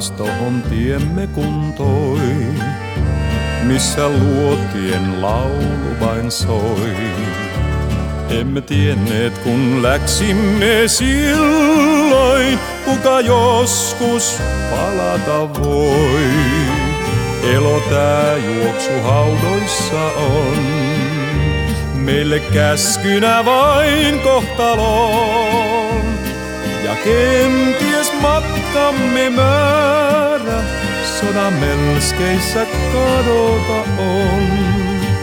saaristohon tiemme kuntoi, missä luotien laulu vain soi. Emme tienneet kun läksimme silloin, kuka joskus palata voi. Elo tää juoksu haudoissa on, meille käskynä vain kohtaloon. Ja kenties matkamme määrä sodan melskeissä kadota on.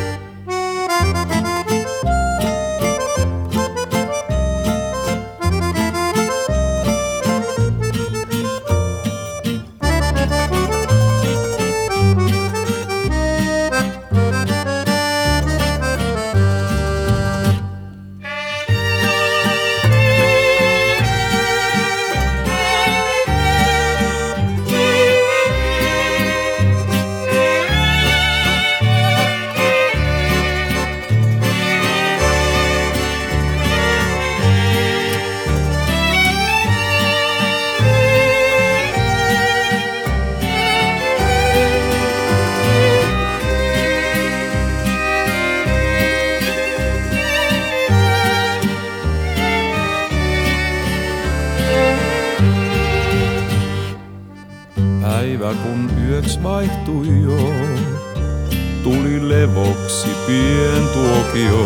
Päivä kun yöks vaihtui jo, tuli levoksi pien tuokio.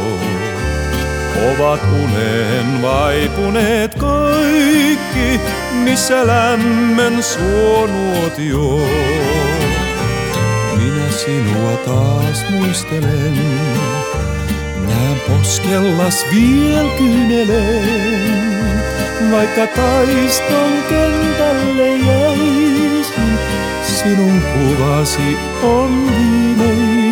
Ovat uneen vaipuneet kaikki, missä lämmön suonuotio. Minä sinua taas muistelen, näen poskellas viel kyynelen. Vaikka taiston kentälle jäisin, sinun kuvasi on viimein.